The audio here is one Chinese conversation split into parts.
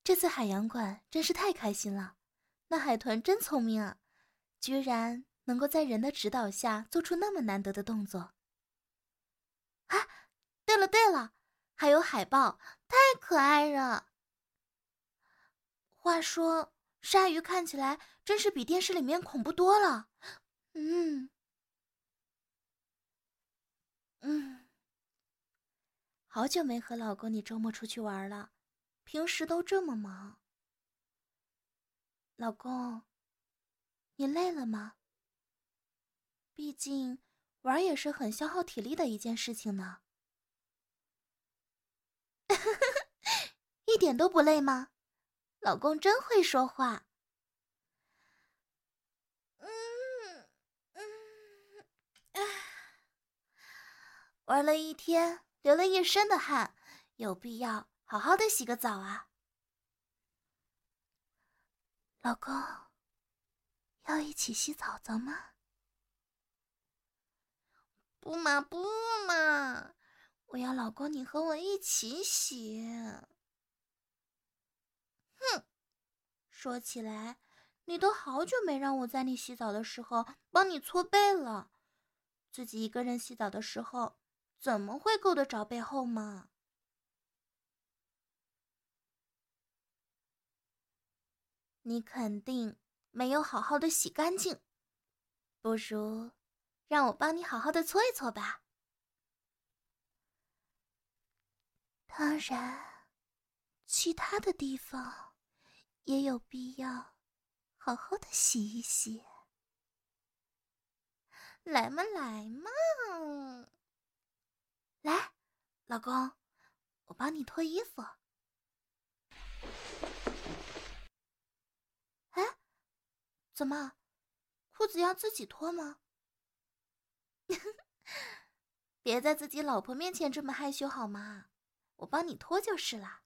这次海洋馆真是太开心了，那海豚真聪明啊，居然能够在人的指导下做出那么难得的动作。啊，对了，还有海豹，太可爱了。话说，鲨鱼看起来真是比电视里面恐怖多了。好久没和老公你周末出去玩了，平时都这么忙。老公，你累了吗？毕竟玩也是很消耗体力的一件事情呢。一点都不累吗？老公真会说话。玩了一天，流了一身的汗，有必要好好的洗个澡啊。老公，要一起洗澡澡吗？不嘛，我要老公你和我一起洗。哼，说起来，你都好久没让我在你洗澡的时候帮你搓背了，自己一个人洗澡的时候，怎么会够得着背后嘛？你肯定没有好好的洗干净，不如让我帮你好好的搓一搓吧。当然，其他的地方也有必要好好的洗一洗。来嘛，来，老公，我帮你脱衣服。哎，怎么，裤子要自己脱吗？别在自己老婆面前这么害羞好吗？我帮你脱就是啦。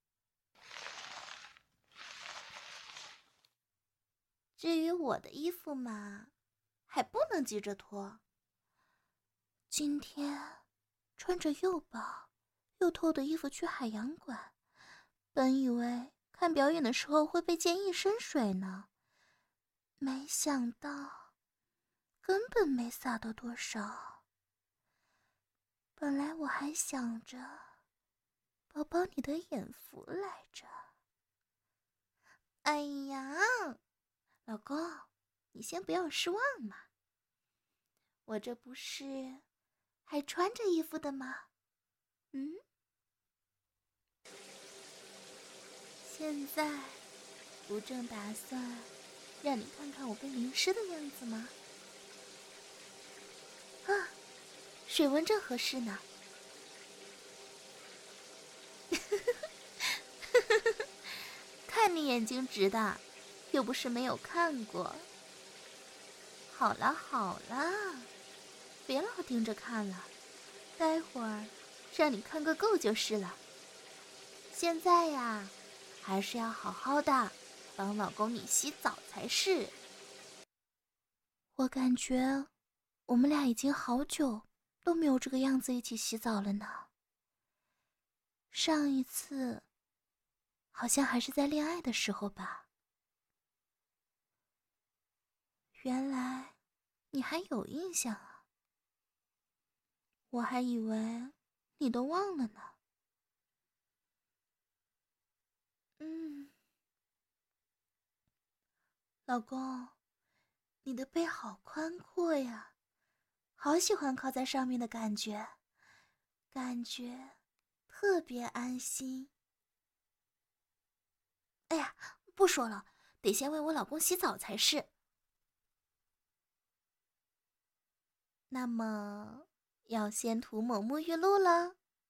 至于我的衣服嘛，还不能急着脱。今天穿着又薄又透的衣服去海洋馆，本以为看表演的时候会被溅一身水呢，没想到根本没洒到多少。本来我还想着包包你的眼福来着。哎呀，老公，你先不要失望嘛，我这不是还穿着衣服的吗？现在不正打算让你看看我被淋湿的样子吗？啊，水温正合适呢。看你眼睛直的，又不是没有看过。好了，别老盯着看了，待会儿让你看个够就是了。现在呀，还是要好好的帮老公你洗澡才是。我感觉我们俩已经好久都没有这个样子一起洗澡了呢。上一次好像还是在恋爱的时候吧。原来你还有印象啊，我还以为你都忘了呢。老公，你的背好宽阔呀，好喜欢靠在上面的感觉，感觉特别安心。哎呀，不说了，得先为我老公洗澡才是。那么，要先涂抹沐浴露了。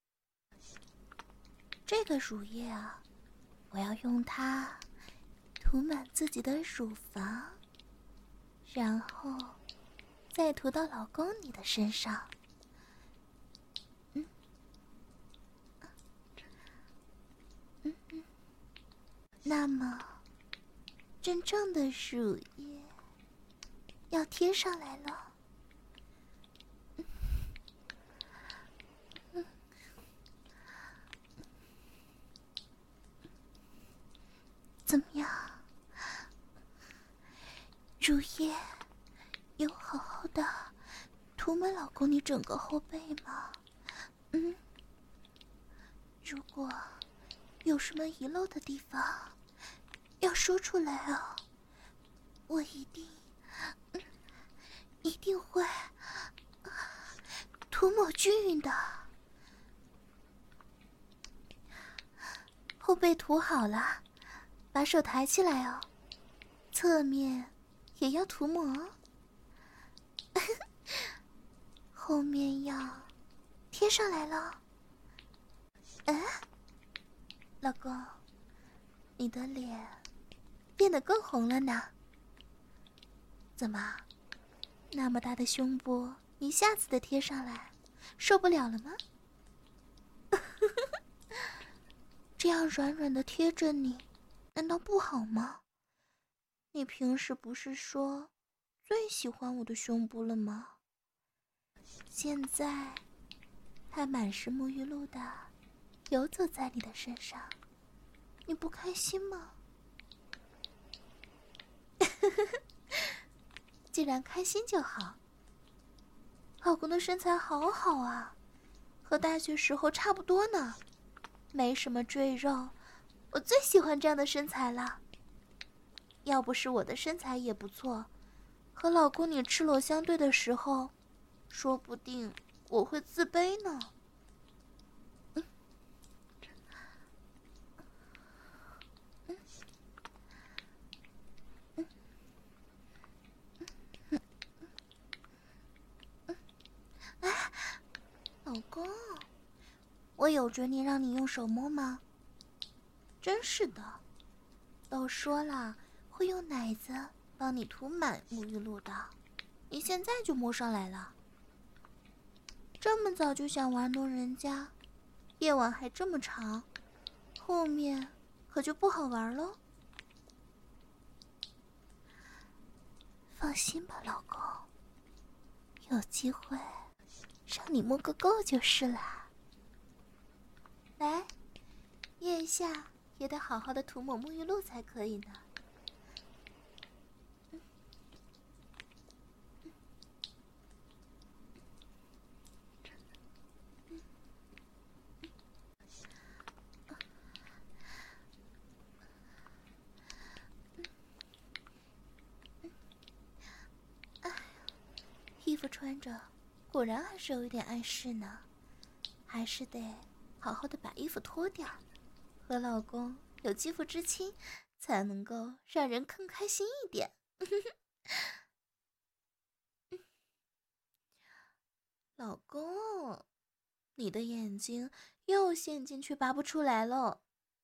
这个乳液啊，我要用它涂满自己的乳房，然后再涂到老公你的身上。那么，真正的乳液要贴上来了。 怎么样？如叶有好好的涂满老公你整个后背吗？如果有什么遗漏的地方，要说出来哦，我一定会涂抹均匀的。后背涂好了，把手抬起来哦，侧面也要涂抹哦。后面要贴上来了。老公，你的脸变得更红了呢。怎么，那么大的胸部一下子的贴上来，受不了了吗？这样软软的贴着你，难道不好吗？你平时不是说最喜欢我的胸部了吗？现在它满是沐浴露的游走在你的身上，你不开心吗？既然开心就好。老公的身材好好啊，和大学时候差不多呢，没什么赘肉，我最喜欢这样的身材了。要不是我的身材也不错，和老公你赤裸相对的时候，说不定我会自卑呢。老公，我有着你让你用手摸吗？真是的，都说了会用奶子帮你涂满沐浴露的，你现在就摸上来了。这么早就想玩弄人家，夜晚还这么长，后面可就不好玩喽。放心吧，老公，有机会让你摸个够就是了。来，腋下也得好好的涂抹沐浴露才可以呢。衣服穿着，果然还是有一点碍事呢，还是得好好的把衣服脱掉，和老公有肌肤之亲，才能够让人更开心一点。老公，你的眼睛又陷进去拔不出来了，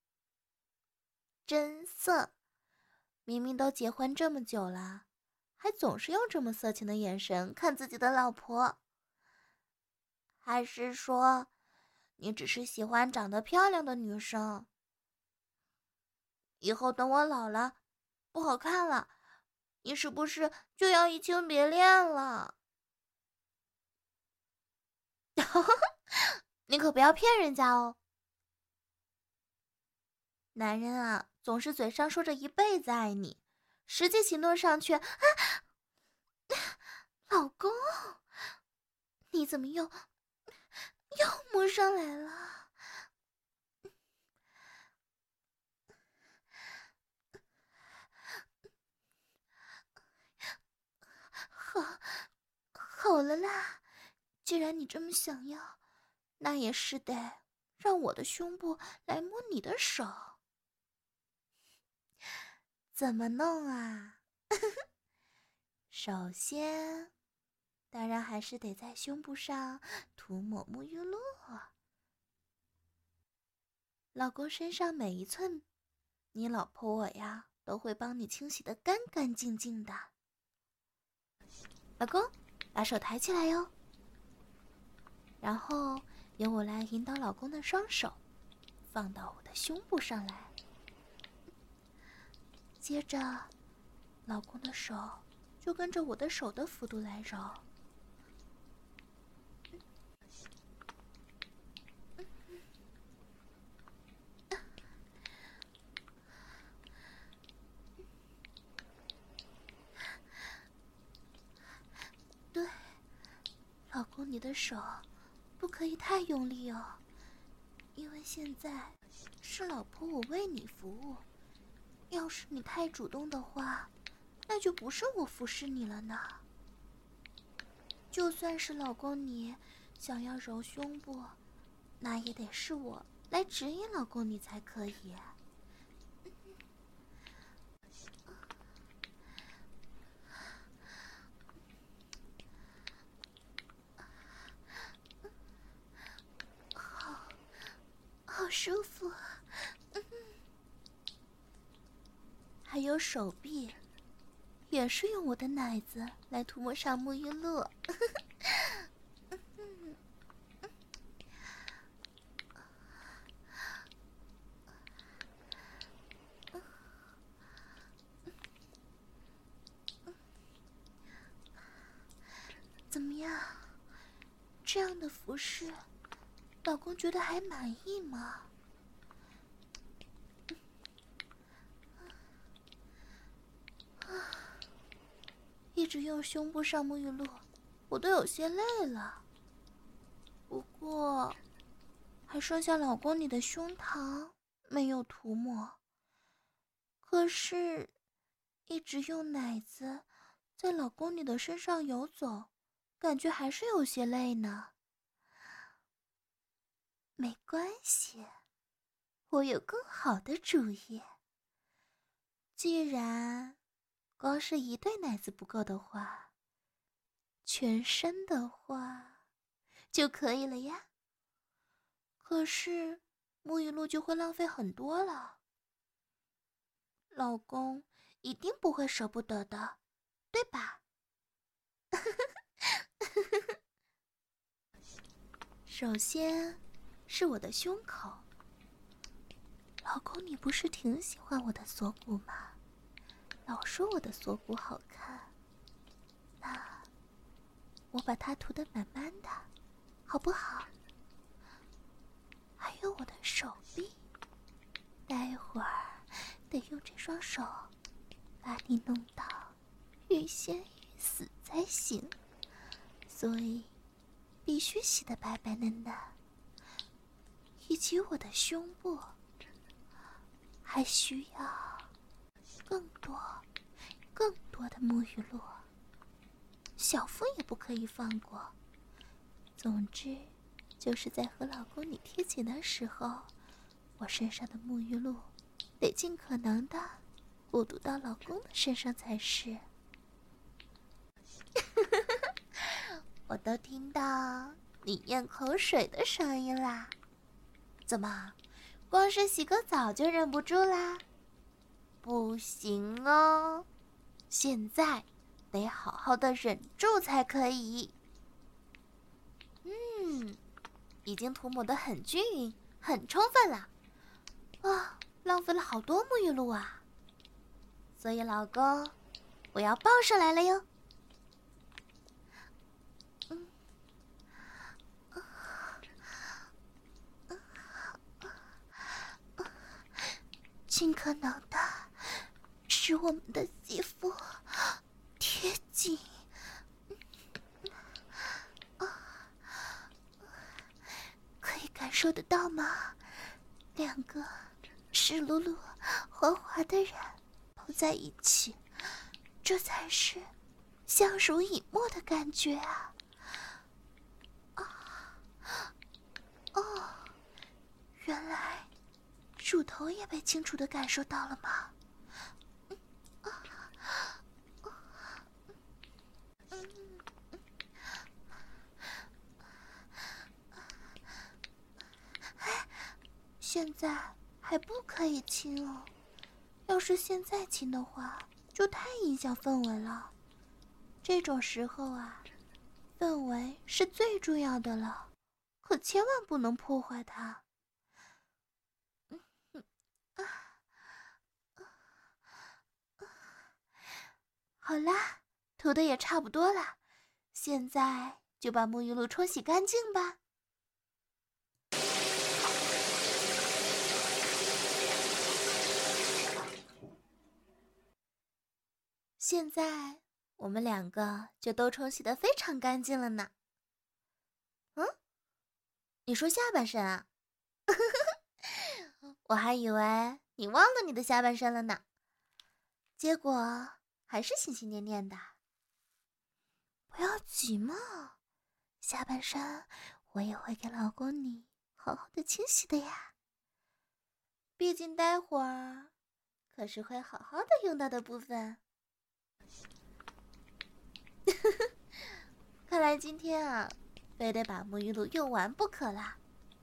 真色！明明都结婚这么久了，还总是用这么色情的眼神看自己的老婆。还是说，你只是喜欢长得漂亮的女生？以后等我老了，不好看了，你是不是就要移情别恋了？你可不要骗人家哦。男人啊，总是嘴上说着一辈子爱你，实际行动上却……老公，你怎么又摸上来了？好了啦，既然你这么想要，那也是得让我的胸部来摸你的手。怎么弄啊？首先，当然还是得在胸部上涂抹沐浴露。老公身上每一寸，你老婆我呀都会帮你清洗得干干净净的。老公，把手抬起来哟，然后由我来引导老公的双手放到我的胸部上来，接着老公的手就跟着我的手的幅度来揉。 老公，你的手不可以太用力哦，因为现在是老婆我为你服务，要是你太主动的话，那就不是我服侍你了呢。就算是老公你想要揉胸部，那也得是我来指引老公你才可以。好舒服。还有手臂，也是用我的奶子来涂抹上沐浴露。怎么样？这样的服饰，老公觉得还满意吗？一直用胸部上沐浴露，我都有些累了。不过，还剩下老公你的胸膛没有涂抹。可是，一直用奶子在老公你的身上游走，感觉还是有些累呢。没关系，我有更好的主意。既然光是一对奶子不够的话，全身的话就可以了呀。可是沐浴露就会浪费很多了，老公一定不会舍不得的，对吧？首先是我的胸口，老公你不是挺喜欢我的锁骨吗？老说我的锁骨好看，那我把它涂得满满的，好不好？还有我的手臂，待会儿得用这双手把你弄到欲仙欲死才行，所以必须洗得白白嫩嫩。以及我的胸部还需要更多的沐浴露，小腹也不可以放过。总之就是在和老公你贴紧的时候，我身上的沐浴露得尽可能的过渡到老公的身上才是。我都听到你咽口水的声音啦，怎么光是洗个澡就忍不住啦？不行哦，现在得好好的忍住才可以。已经涂抹得很均匀很充分了啊，浪费了好多沐浴露啊。所以老公，我要抱上来了哟。尽可能的使我们的肌肤贴紧。可以感受得到吗？两个湿漉漉、滑滑的人抱在一起，这才是相濡以沫的感觉啊！原来乳头也被清楚地感受到了吗？现在还不可以亲哦，要是现在亲的话，就太影响氛围了。这种时候啊，氛围是最重要的了，可千万不能破坏它。好啦，涂的也差不多了，现在就把沐浴露冲洗干净吧。现在我们两个就都冲洗得非常干净了呢。 你说下半身啊？我还以为你忘了你的下半身了呢，结果还是心心念念的。不要急嘛，下半身我也会给老公你好好的清洗的呀。毕竟待会儿可是会好好的用到的部分。看来今天啊，非得把沐浴露用完不可啦。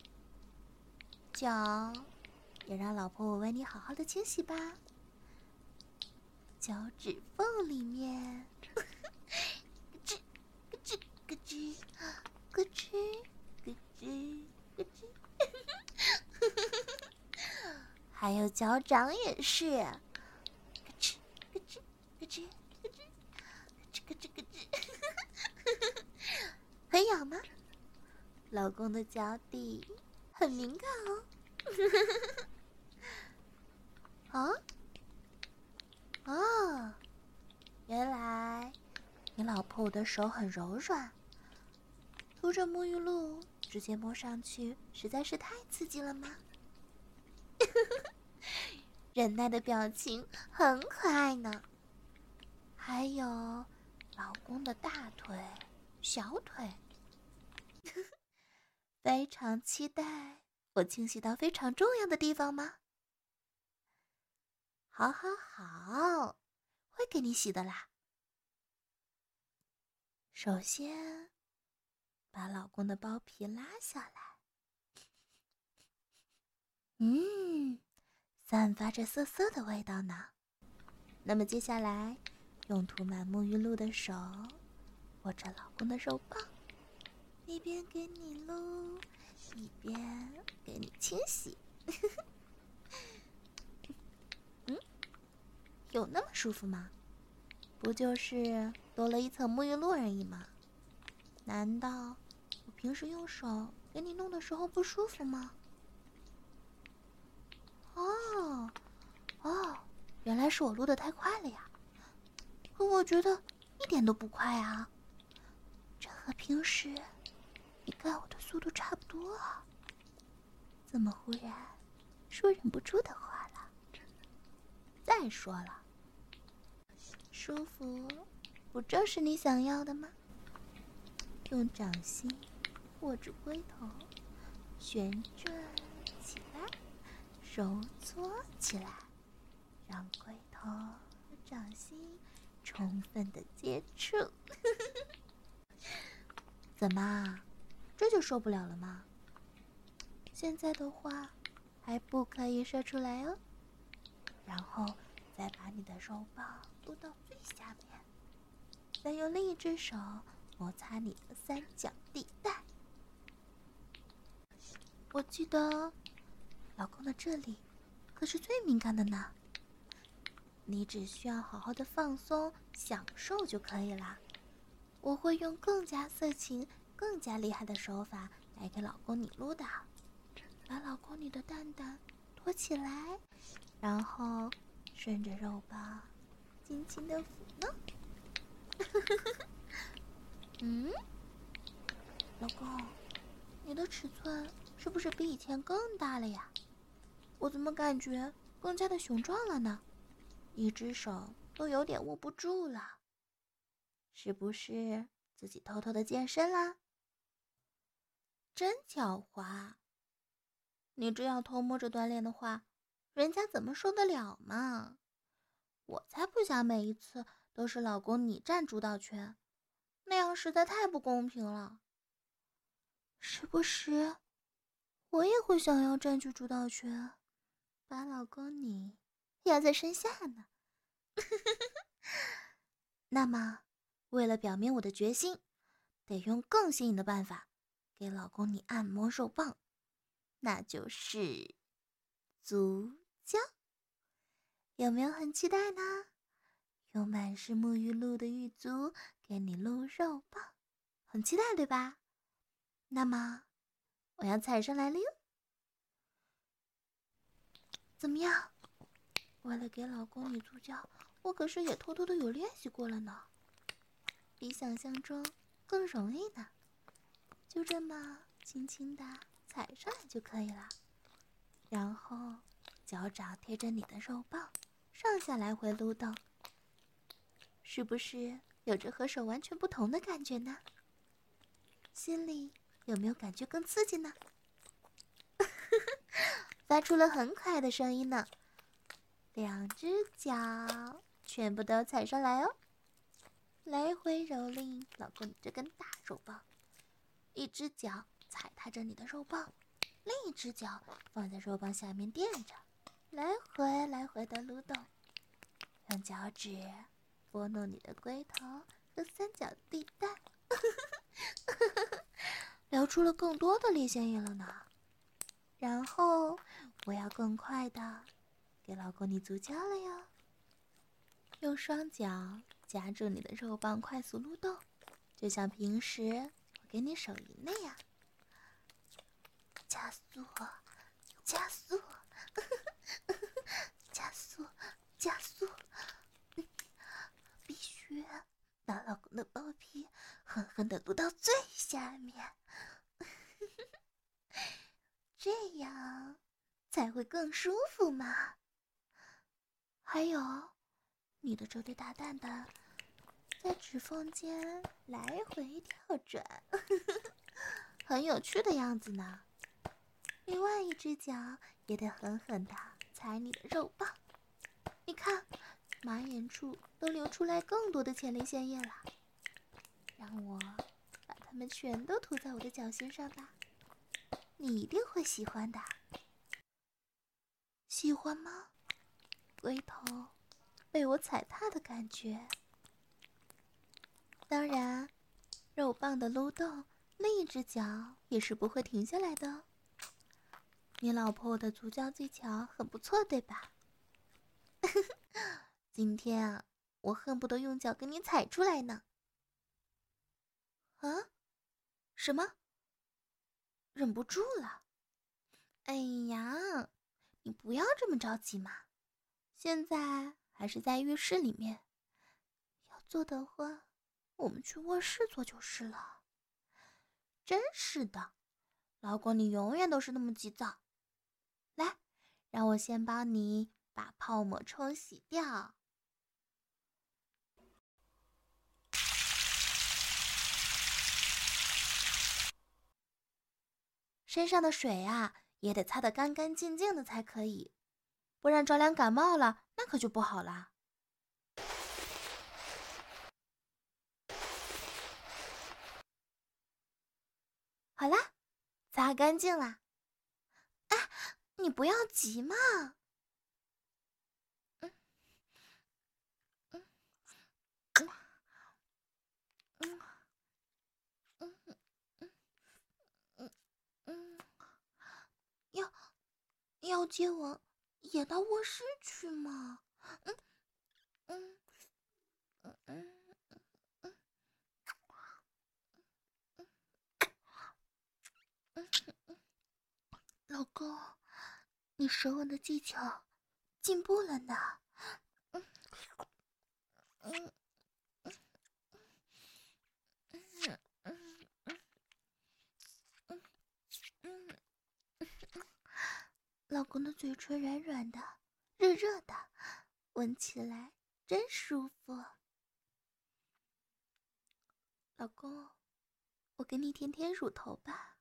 脚也让老婆我为你好好的清洗吧。脚趾缝里面，咯吱咯吱咯吱咯吱咯吱咯吱，还有脚掌也是，咯吱咯吱咯吱咯吱咯吱咯吱，很痒吗？老公的脚底很敏感哦。啊？哦，原来你老婆我的手很柔软，涂着沐浴露直接摸上去实在是太刺激了吗？忍耐的表情很可爱呢。还有老公的大腿、小腿，非常期待我清洗到非常重要的地方吗？好好好，会给你洗的啦。首先，把老公的包皮拉下来，散发着涩涩的味道呢。那么接下来，用涂满沐浴露的手握着老公的肉棒，一边给你撸，一边给你清洗。有那么舒服吗？不就是多了一层沐浴露而已吗？难道我平时用手给你弄的时候不舒服吗？原来是我撸得太快了呀。可我觉得一点都不快啊，这和平时你干我的速度差不多啊。怎么忽然说忍不住的话了？再说了，舒服不正是你想要的吗？用掌心握住龟头，旋转起来，揉搓起来，让龟头和掌心充分的接触。怎么，这就受不了了吗？现在的话还不可以射出来哦。然后再把你的肉棒撸到最下面，再用另一只手摩擦你的三角地带。我记得老公的这里可是最敏感的呢，你只需要好好的放松享受就可以啦。我会用更加色情更加厉害的手法来给老公你撸的，把老公你的蛋蛋托起来，然后顺着肉棒轻轻的抚弄。老公，你的尺寸是不是比以前更大了呀？我怎么感觉更加的雄壮了呢？一只手都有点握不住了，是不是自己偷偷的健身啦？真狡猾！你这样偷摸着锻炼的话，人家怎么受得了嘛？我才不想每一次都是老公你占主导权，那样实在太不公平了。是不是我也会想要占据主导权，把老公你压在身下呢？那么，为了表明我的决心，得用更新颖的办法给老公你按摩肉棒，那就是足胶。有没有很期待呢？用满是沐浴露的浴足给你撸肉棒，很期待对吧？那么我要踩上来了哟。怎么样？为了给老公你足胶，我可是也偷偷的有练习过了呢，比想象中更容易呢。就这么轻轻的踩上来就可以了。然后脚掌贴着你的肉棒，上下来回撸动，是不是有着和手完全不同的感觉呢？心里有没有感觉更刺激呢？发出了很可爱的声音呢。两只脚全部都踩上来哦，来回蹂躏老公你这根大肉棒，一只脚踩踏着你的肉棒，另一只脚放在肉棒下面垫着，来回的撸动，用脚趾拨弄你的龟头和三角地带，聊出了更多的裂腺液了呢。然后我要更快的给老公你足交了哟，用双脚夹住你的肉棒，快速撸动，就像平时我给你手淫那样，加速，加速，加速，加速，必须把老公的包皮狠狠地撸到最下面，这样才会更舒服嘛。还有，你的这对大蛋蛋在指缝间来回跳转，很有趣的样子呢。另外一只脚也得狠狠地踩你的肉棒，你看，马眼处都流出来更多的前列腺液了。让我把它们全都涂在我的脚心上吧，你一定会喜欢的。喜欢吗？龟头被我踩踏的感觉。当然，肉棒的撸动，另一只脚也是不会停下来的哦。你老婆我的足交技巧很不错，对吧？今天啊，我恨不得用脚给你踩出来呢。啊？什么？忍不住了？哎呀，你不要这么着急嘛。现在还是在浴室里面，要做的话，我们去卧室做就是了。真是的，老公你永远都是那么急躁。来，让我先帮你把泡沫冲洗掉。身上的水啊，也得擦得干干净净的才可以，不然着凉感冒了，那可就不好啦。好啦，擦干净啦。哎，你不要急嘛。要接我也到卧室去吗？老公，你舌吻的技巧进步了呢。老公的嘴唇软软的，热热的，闻起来真舒服。老公，我给你舔舔乳头吧。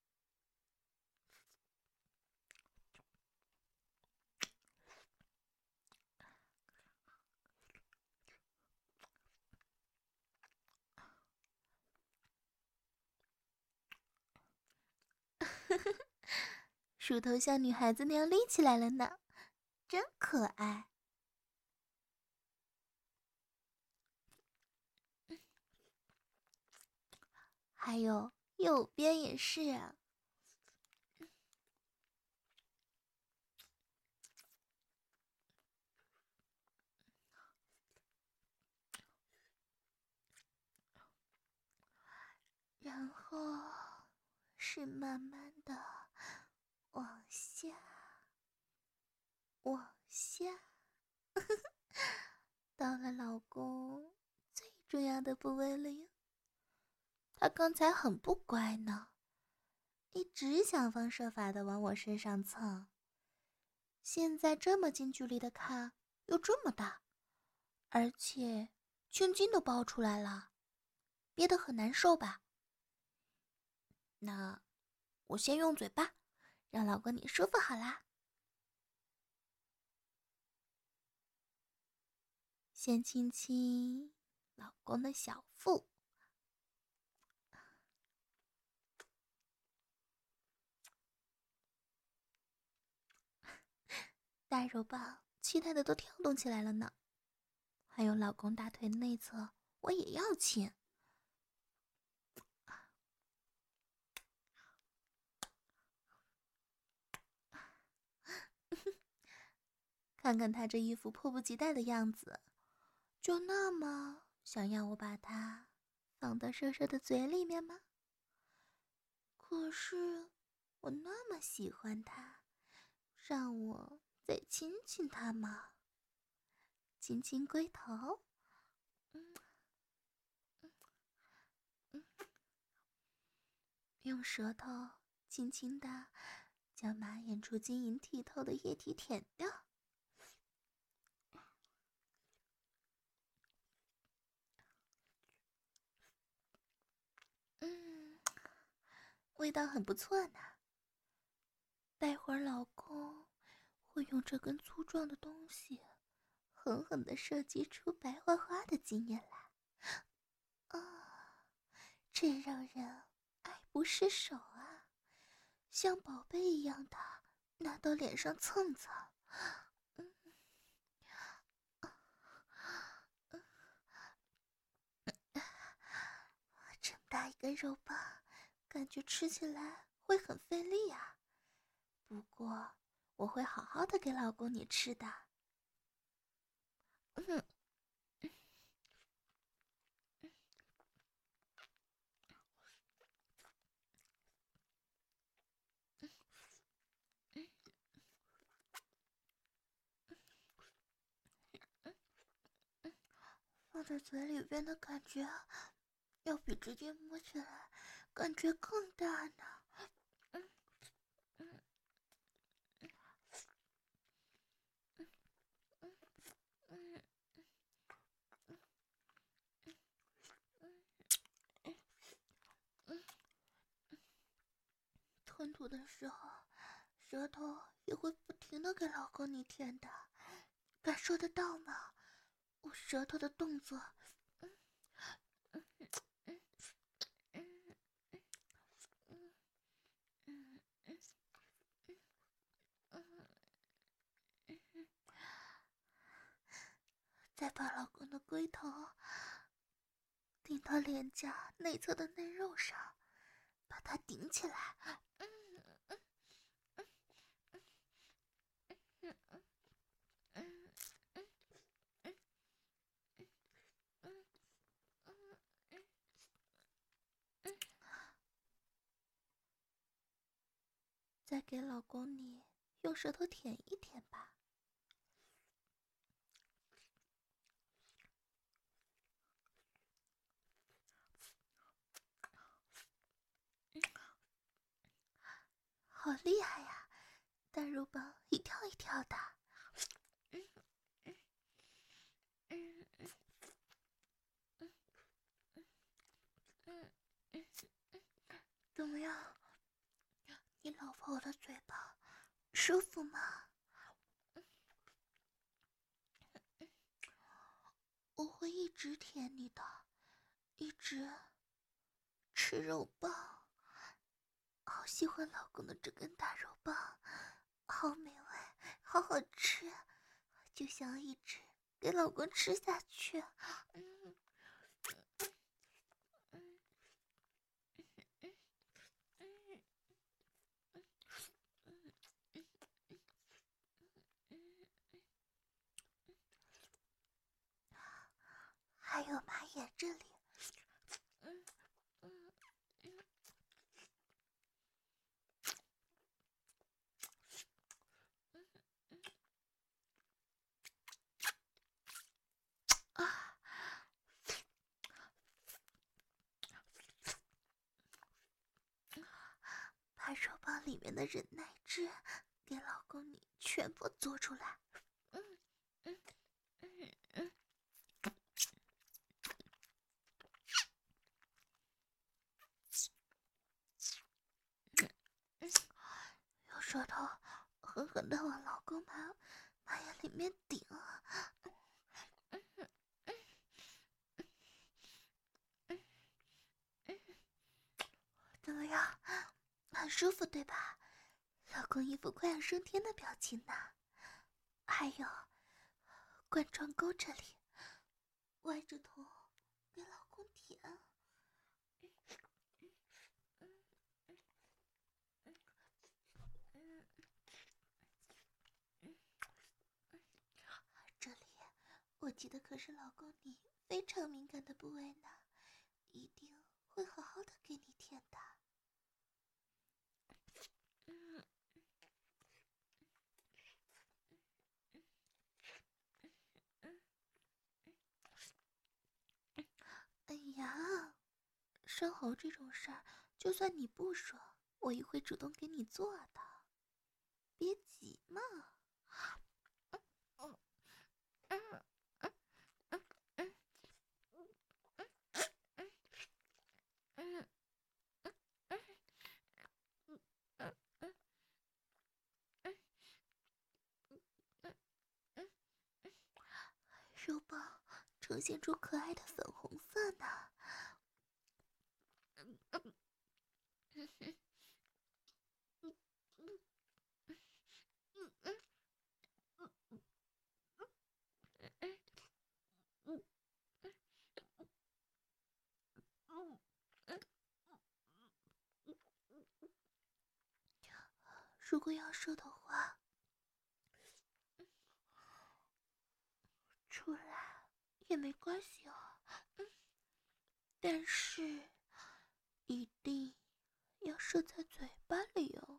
乳头像女孩子那样立起来了呢，真可爱。还有右边也是啊。然后是慢慢的往下，往下，到了老公最重要的部位了哟。他刚才很不乖呢， 一直想方设法的往我身上蹭。现在这么近距离的看，又这么大，而且青筋都爆出来了，憋得很难受吧？那我先用嘴巴，让老公你舒服好啦。先亲亲老公的小腹，大肉棒期待的都跳动起来了呢。还有老公大腿内侧，我也要亲。看看他这一副迫不及待的样子，就那么想要我把它放到瘦瘦的嘴里面吗？可是我那么喜欢他，让我再亲亲他嘛。亲亲龟头，用舌头轻轻地将马眼处晶莹剔透的液体舔掉。味道很不错呢。待会儿老公会用这根粗壮的东西狠狠地射击出白花花的精液来。这让人爱不释手啊，像宝贝一样的拿到脸上蹭蹭。这么大一根肉棒，感觉吃起来会很费力啊。不过我会好好的给老公你吃的。放在嘴里边的感觉，要比直接摸起来感觉更大呢。吞吐的时候，舌头也会不停的给老公你舔的，感受得到吗？我舌头的动作，再把老公的龟头顶到脸颊内侧的内肉上，把它顶起来。再给老公你用舌头舔一舔吧。好厉害呀，大肉棒一跳一跳的。怎么样？你老婆我的嘴巴舒服吗？我会一直舔你的，一直吃肉棒。好喜欢老公的这根大肉棒，好美味，好好吃，就想一直给老公吃下去。还有马眼这里， 里面的忍耐汁给老公你全部做出来。用舌头狠狠地往老公马眼里面顶。怎么样，很舒服对吧？老公一副快要升天的表情呢。还有冠状沟这里，歪着头给老公舔。这里我记得可是老公你非常敏感的部位呢，一定会好好的给你舔的。哎呀，生猴这种事儿，就算你不说，我也会主动给你做的，别急嘛。肉棒呈现出可爱的粉红色呢。如果要说的话，出来也没关系哦。但是一定要射在嘴巴里哦。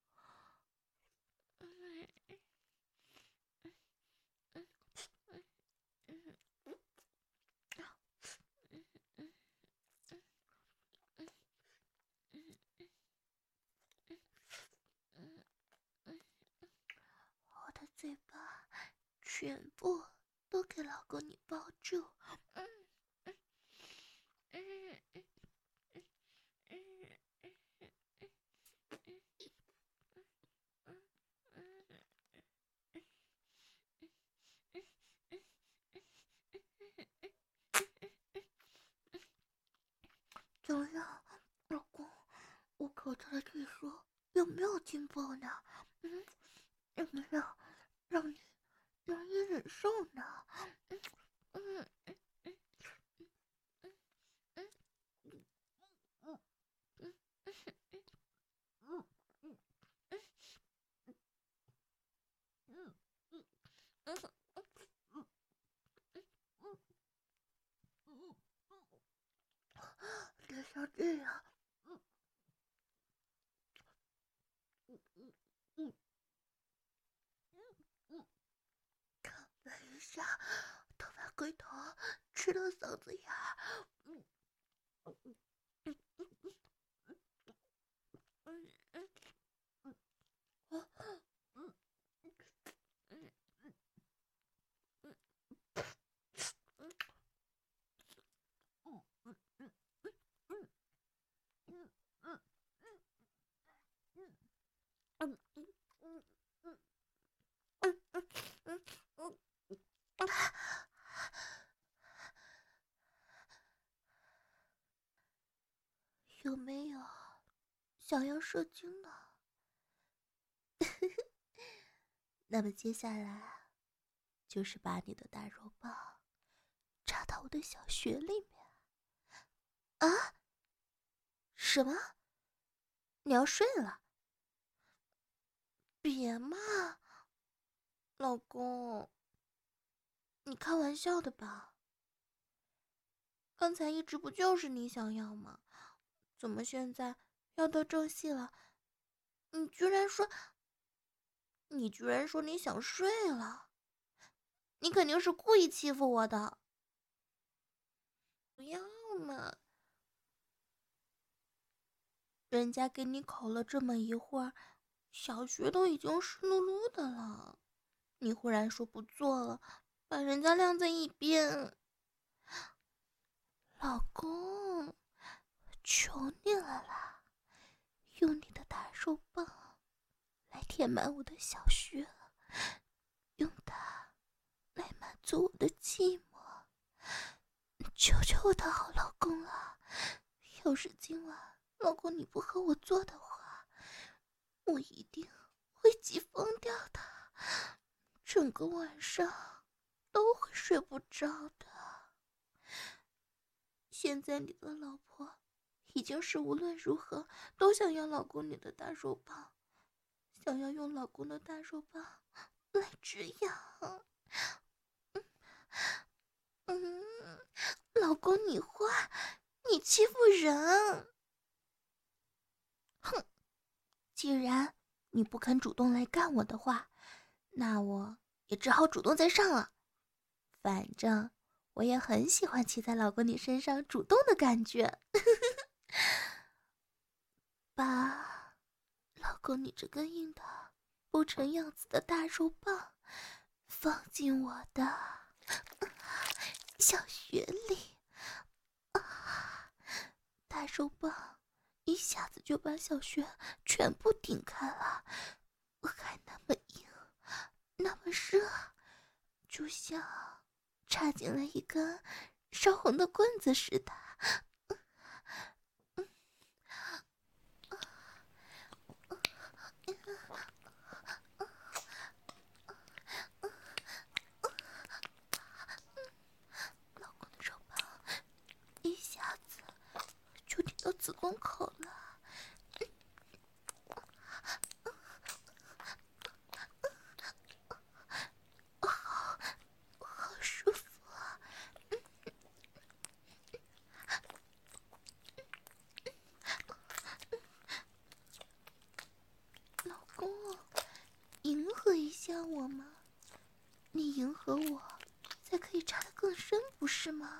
我的嘴巴全部都给老公你包住。怎么样，老公？我口罩的技术有没有进步呢？有没有让你难以忍受呢？别像这样。等一下，都把龟头吃到嗓子眼。有没有想要射精呢？那么接下来就是把你的大肉棒插到我的小穴里面。啊？什么？你要睡了？别嘛，老公，你开玩笑的吧？刚才一直不就是你想要吗？怎么现在要到正戏了，你居然说你想睡了？你肯定是故意欺负我的。不要嘛！ 人家给你口了这么一会儿，小穴都已经湿漉漉的了，你忽然说不做了，把人家晾在一边。老公，求你了啦，用你的大肉棒来填满我的小穴，用它来满足我的寂寞。求求我的好老公了，要是今晚老公你不和我做的话，我一定会急疯掉的，整个晚上都会睡不着的。现在你的老婆已经是无论如何都想要老公你的大肉棒，想要用老公的大肉棒来止痒。老公你坏，你欺负人。哼，既然你不肯主动来干我的话，那我也只好主动再上了。反正我也很喜欢骑在老公你身上主动的感觉。把老公你这根硬的不成样子的大肉棒放进我的小穴里。大肉棒一下子就把小穴全部顶开了，还那么硬，那么热，就像插进了一根烧红的棍子似的。老公的肉棒一下子就顶到子宫口了。好舒服啊。老公，迎合一下我吗？你迎合我才可以插得更深，不是吗？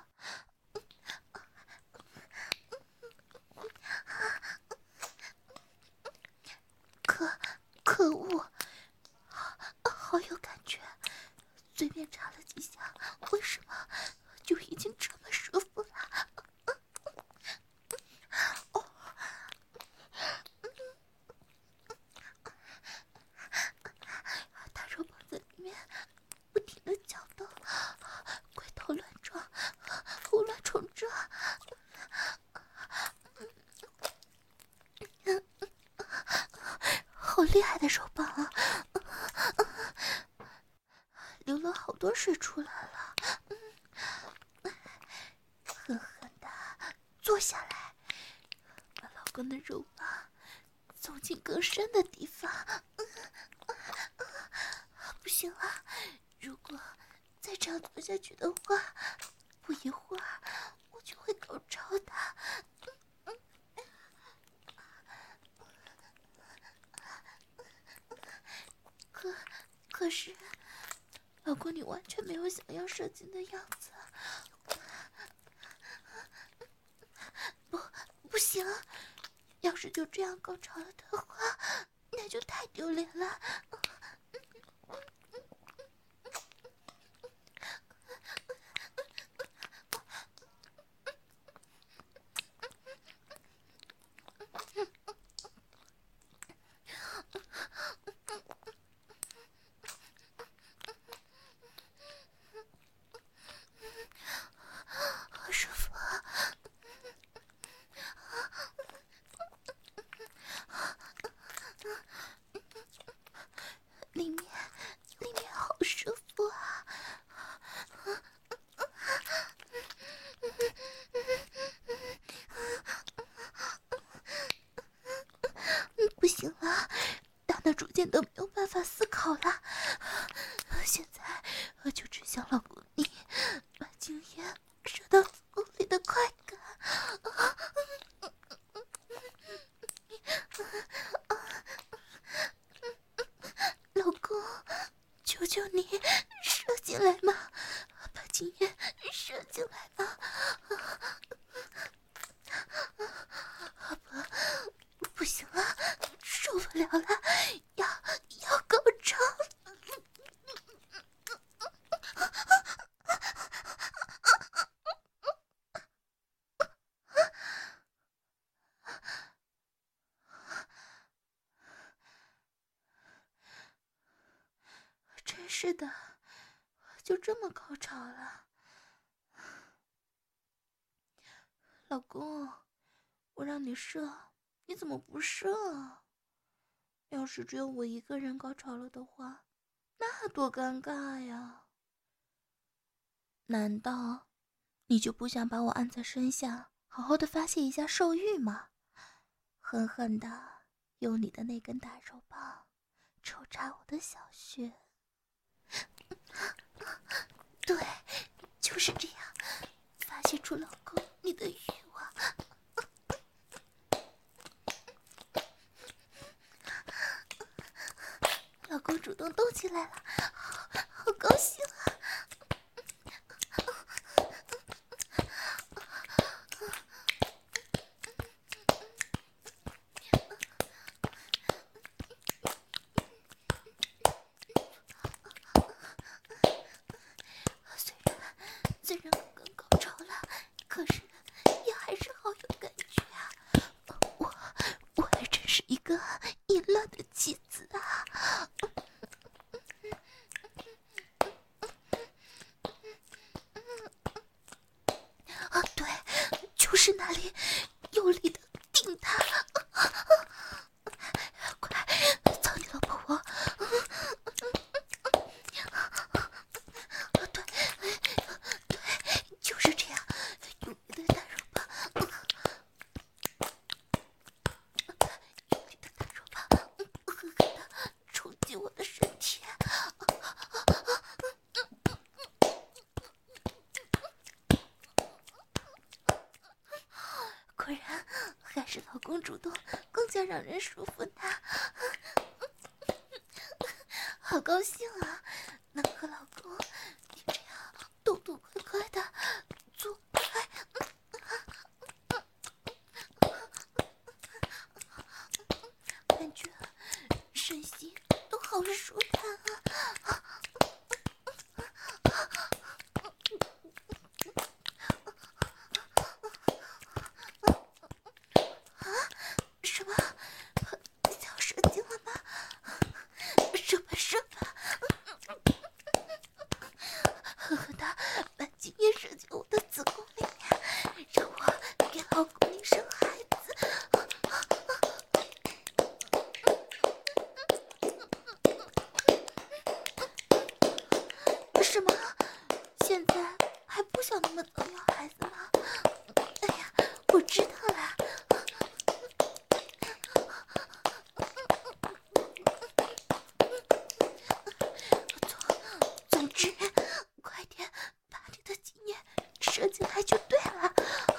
可恶，好有感觉，随便插了几下，为什么就已经这么舒服了？大肉棒在里面不停地搅动，鬼头乱撞，胡乱冲撞。好厉害的肉棒啊！流了好多水出来了。狠狠地坐下来，把老公的肉棒送进更深的地方。不行了，如果再这样做下去的话，不一会儿我就会高潮的。可是，老公你完全没有想要射精的样子。不行，要是就这样高潮了的话，那就太丢脸了。好舒服啊！里面好舒服啊！不行了，大脑逐渐都没有办法思考了。现在我就只想老公你把精液射到子宫里的快感。老公，求求你射进来嘛，把精液射进来嘛。 是的，就这么高潮了。老公，我让你射，你怎么不射啊？要是只有我一个人高潮了的话，那多尴尬呀！难道你就不想把我按在身下，好好的发泄一下兽欲吗？狠狠的用你的那根大肉棒抽插我的小穴。对，就是这样，发泄出老公你的欲望。老公主动动起来了，好高兴啊！虽然刚刚高潮了，可是也还是好有感觉啊！我还真是一个淫乱的妻子啊！啊，对，就是那里，用力的顶他！快，操你老婆婆！对，就是这样，用力的大肉棒，用力的大肉棒，狠狠的冲击我的身体。果然，还是老公主动更加让人舒服呢。好高兴啊，能和老公你这样动动快快的做爱，感觉身心都好舒坦啊！什么？想射精了吗？射吧射吧！狠狠的把精液射进我的子宫里面，让我给老公你生孩子。什么？现在还不想那么早要孩子吗？哎呀，我知道了。总之，快点把你的精液射进来就对了。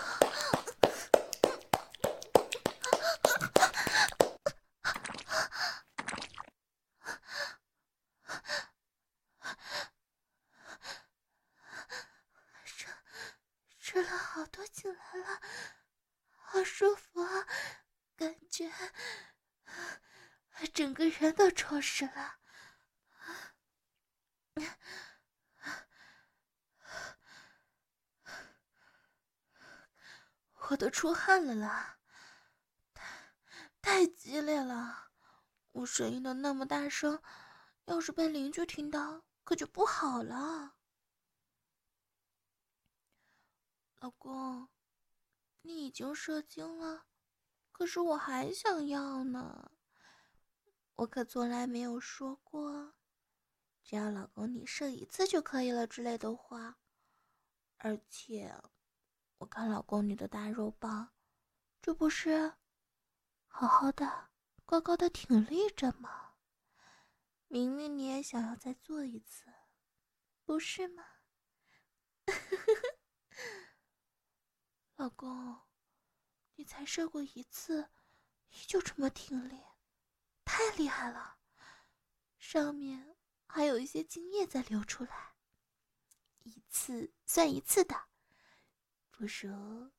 射了好多进来了，好舒服啊，感觉整个人都充实了。我都出汗了啦，太激烈了！我声音的那么大声，要是被邻居听到，可就不好了。老公，你已经射精了，可是我还想要呢。我可从来没有说过，只要老公你射一次就可以了之类的话。而且，我看老公你的大肉棒，这不是好好的、高高的挺立着吗？明明你也想要再做一次，不是吗？老公，你才射过一次，依旧这么挺立，太厉害了！上面还有一些精液在流出来，一次算一次的，不如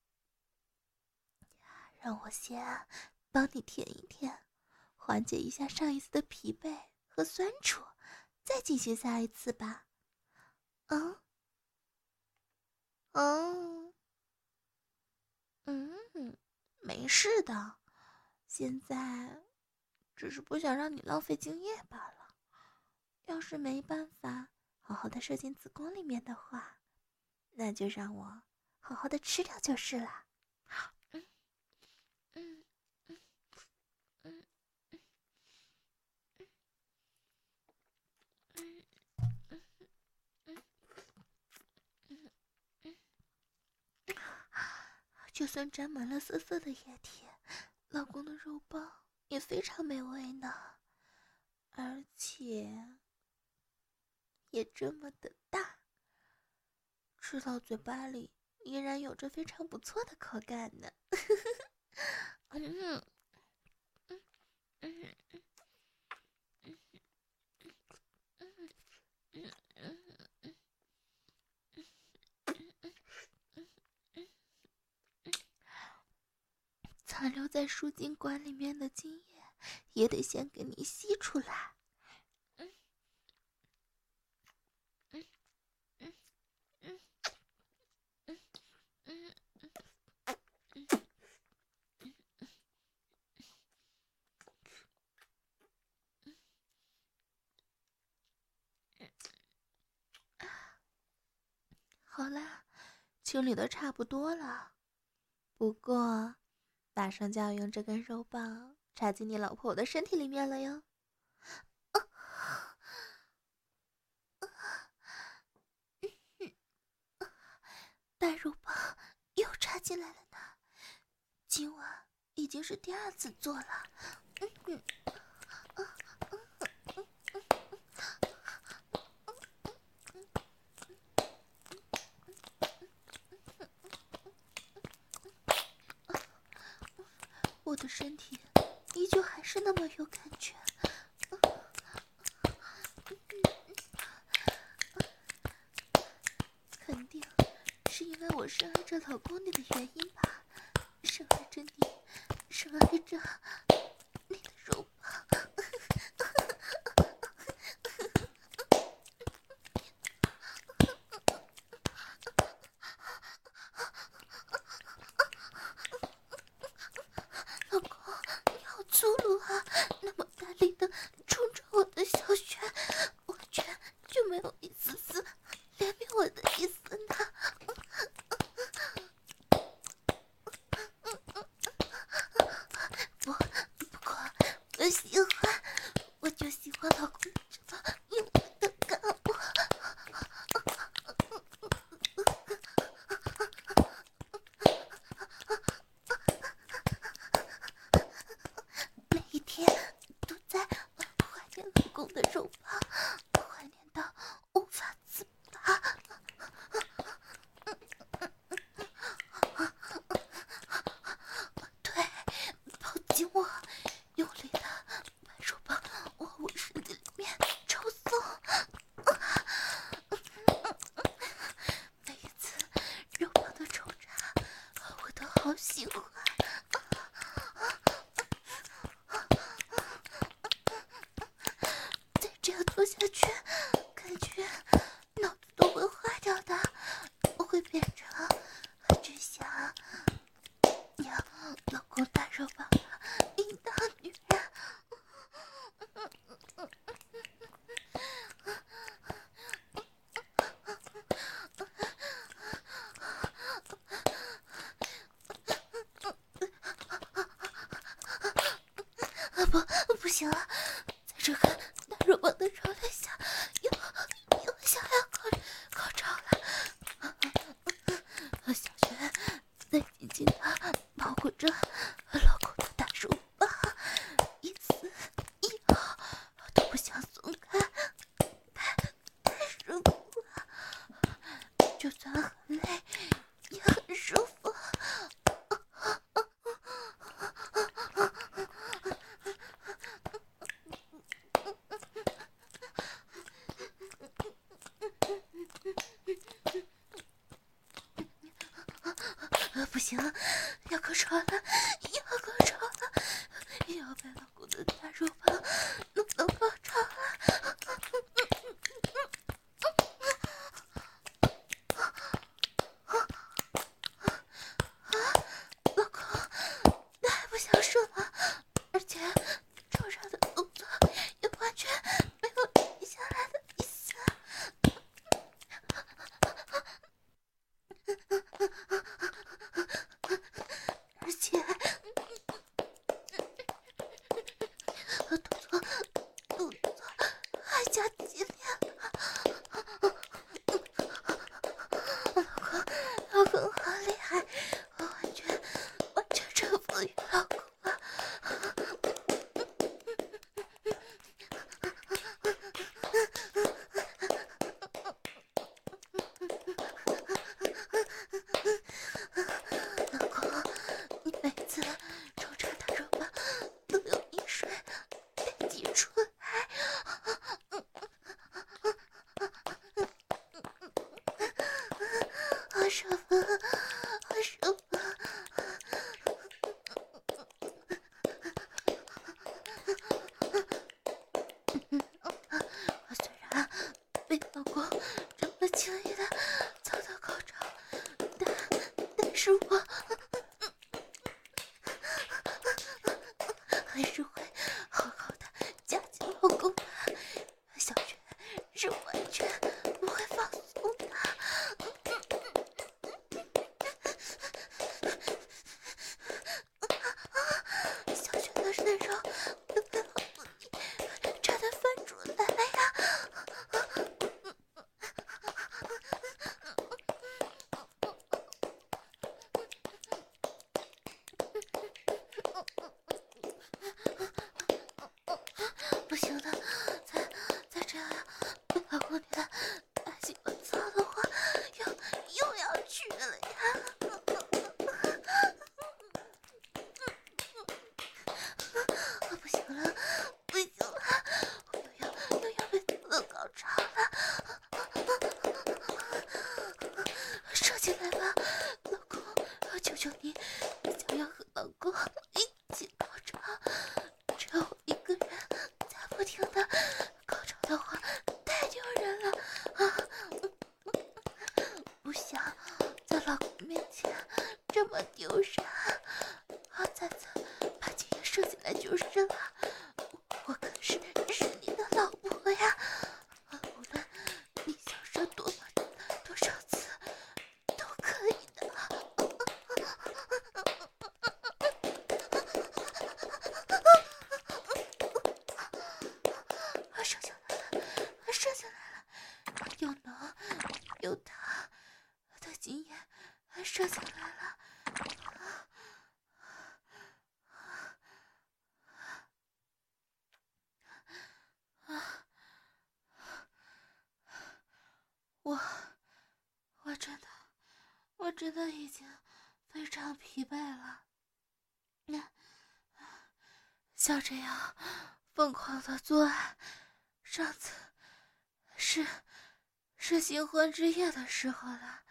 让我先帮你舔一舔，缓解一下上一次的疲惫和酸楚，再进行下一次吧。没事的，现在只是不想让你浪费精液罢了。 要是没办法好好的射进子宫里面的话，那就让我好好的吃掉就是了。就算沾满了涩涩的液体，老公的肉棒也非常美味呢，而且也这么的大，吃到嘴巴里依然有着非常不错的口感呢。残留在输精管里面的精液也得先给你吸出来。好啦，清理的差不多了，不过马上就要用这根肉棒插进你老婆的身体里面了哟。大肉棒又插进来了呢，今晚已经是第2次做了。我的身体依旧还是那么有感觉。肯定是因为我深爱着老公你的原因吧，深爱着你，深爱着你的肉棒。老公，你好粗鲁啊，那么大力的冲着我的小穴，完全就没有一丝丝怜悯我的意思呢。不过我喜欢，我就喜欢老公这么用力的干我。每一天都在怀念老公的肉棒，怀念到无法自拔。对，抱紧我，用力的把肉棒往我身体里面抽送。每一次肉棒的抽插，我都好喜欢。再这样做下去，感觉脑子都会坏掉的，我会变成只想要老公大肉棒的淫荡女人。不行了，在这个大肉棒的热烈下，又想要高潮了。小雪在紧紧的包裹着老公的大肉棒，一丝一毫都不想松开，太舒服了，就算很累也很舒服。不行，要高潮了，要高潮了，要被老公的大肉棒弄到高潮了。老公，太不想射了，而且抽插的动作也完全没有停下来还是会好好的嫁给老公的。小雪是完全不会放松的。小雪的身上都被老公差点翻出来了呀！不行的，再这样，老公你的大鸡巴操的话，又要去了呀！不行了，不行了，我又要被自高潮了！射进来吧，老公，求求你，想要和老公一起高潮，只有我一个人在不停的高潮的话，太丢人了啊！不想在老公面前这么丢人啊！再把精液射进来就是了，我可是你的老婆呀！无论你想射多少次都可以的。射进来了，射进来了，有能有他的精液射进来了。我真的已经非常疲惫了。像这样疯狂的做爱，上次是新婚之夜的时候了。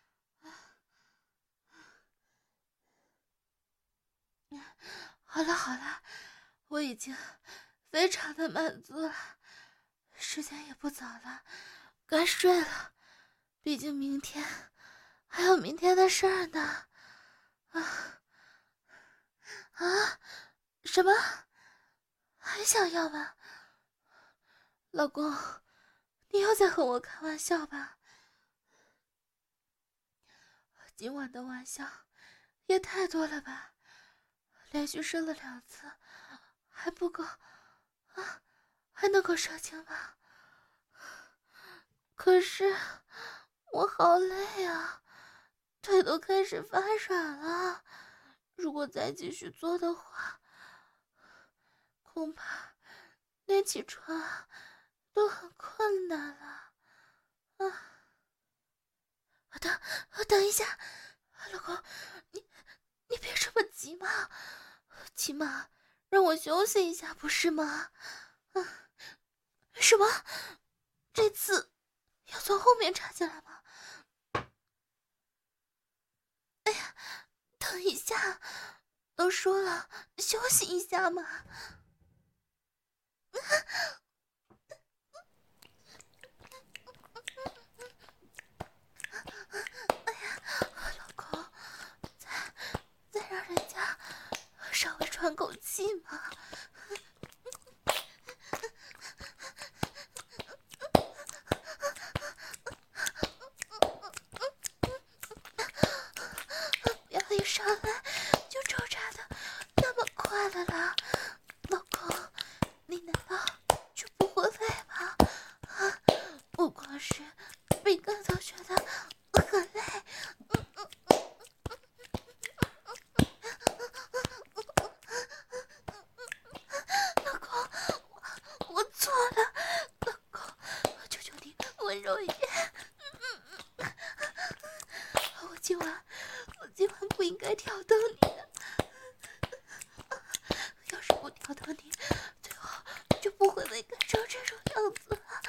好了，我已经非常的满足了，时间也不早了，该睡了。毕竟明天还有明天的事儿呢。什么？还想要吗？老公，你又在和我开玩笑吧？今晚的玩笑也太多了吧，连续射了2次还不够啊？还能够射精吗？可是我好累啊，腿都开始发软了，如果再继续做的话，恐怕连起床都很困难了。等一下，老公，你别这么急嘛，起码让我休息一下不是吗？什么？这次要从后面插进来吗？哎呀，等一下，都说了休息一下嘛。哎呀，老公，再让人家稍微喘口气嘛。不要一上来就抽插的那么快了啦，老公，你难道就不会累吗？我光是比刚都觉得很累。老公，我错了，老公，我求求你温柔一点。我今晚不应该挑逗你的，要是不挑逗你，最后就不会被干成这种样子了。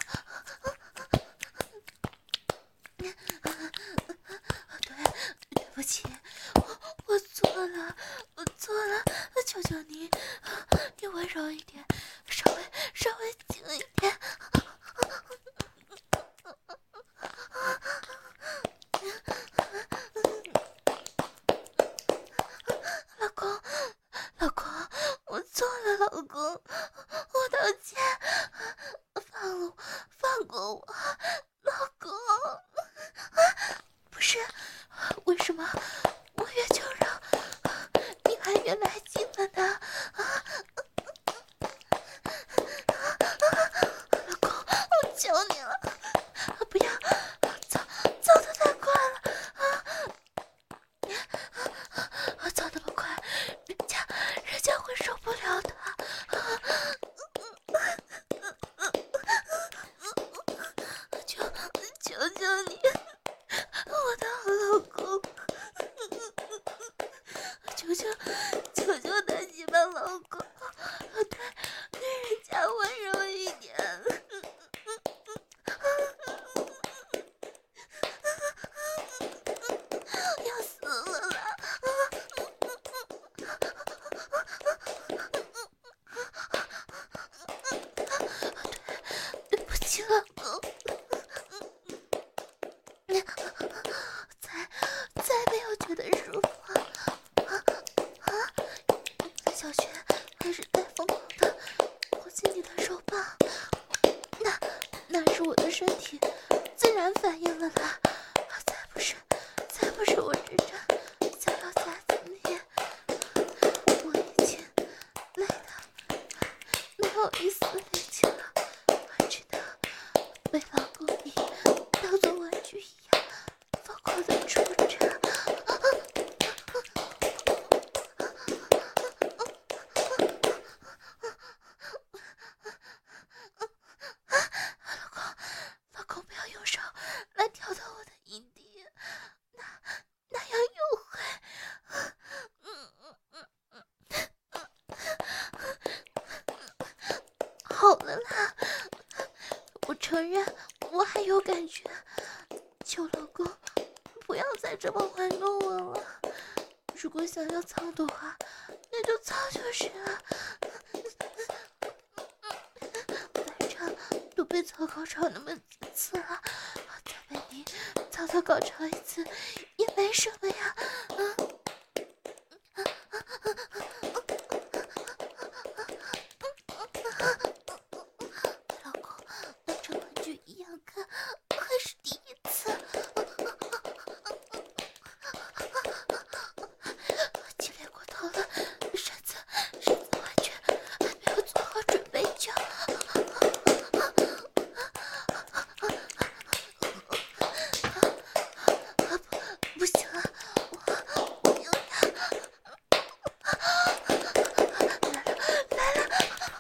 对不起，我错了，求求你温柔一点，稍微轻一点。老公，我错老公，我道歉，放过我，老公。不是，为什么我越求饶，你还越来劲了呢？老公，我求你了，不要走得太快了走那么快，人家会受不了的。求你，我的好老公，求大鸡巴老公，对人家温柔一点。要死了啦！对不起，老公。再没有觉得舒服小雪还是在疯狂的握紧你的手棒，那是我的身体自然反应了啦，才不是我真正想要砸死你，我已经累得没有一丝力气了，我知道被老公你当作玩具一样疯狂的出着。老公不要用手来挑逗我的阴蒂，那样又会好了啦，我承认我还有感觉，求老公不要再这么玩弄我了，如果想要操的话那就操就是了。反正都被操高潮那么几次了，再被你操到高潮一次也没什么呀。老公当成玩具一样看还是第一次，激烈过头了，身子完全还没有做好准备就不行了，我又要来了，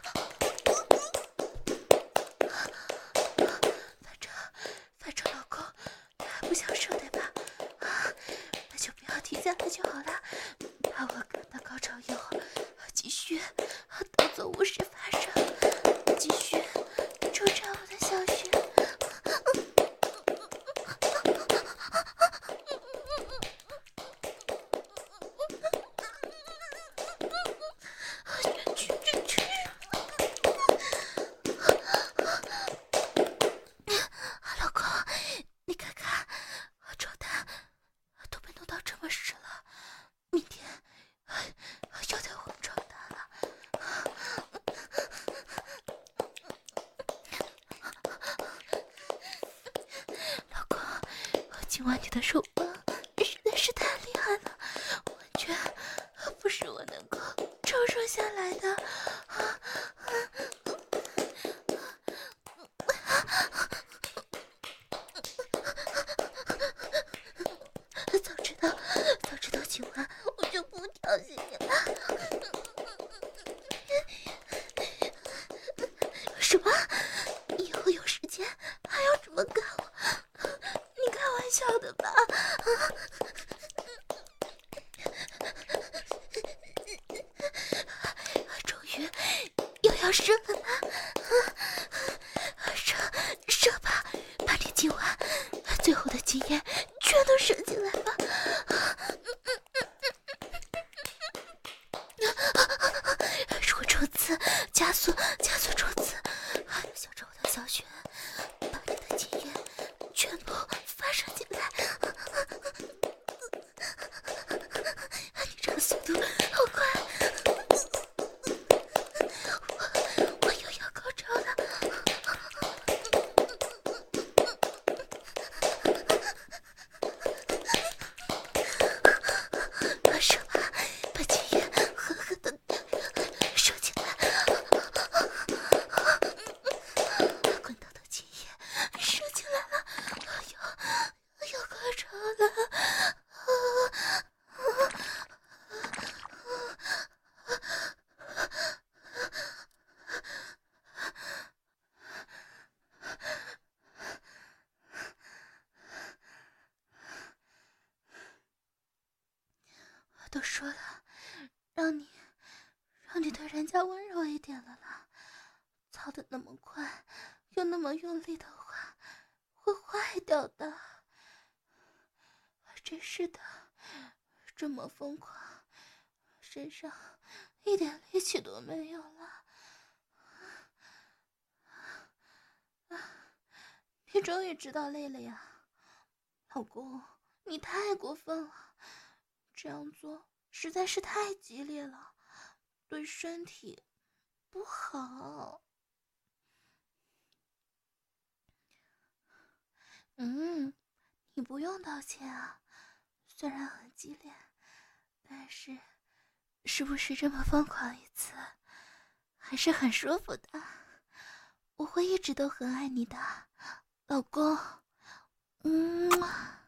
反正老公你还不想射对吧？那就不要停下来就好了，把我赶到高潮以后继续当做无事发生，继续助长我的小穴。老公，你看看，床单都被弄到这么湿了，明天要得换床单了。老公，今晚你的手棒实在是太厉害了，完全不是我能够承受下来的。早知道今晚我就不调戏你了。什么？以后有时间还要这么干我？你开玩笑的吧？终于又要射了呢！射吧，把你今晚最后的经验全都射进来吧！如果冲刺加速冲刺，想着我的小雪，把你的经验全部发射进来。你这个速度好快！ 让你对人家温柔一点了啦。操得那么快，又那么用力的话，会坏掉的。真是的，这么疯狂，身上一点力气都没有了。你终于知道累了呀，老公，你太过分了，这样做实在是太激烈了，对身体不好。你不用道歉啊，虽然很激烈，但是是不是这么疯狂一次，还是很舒服的。我会一直都很爱你的，老公。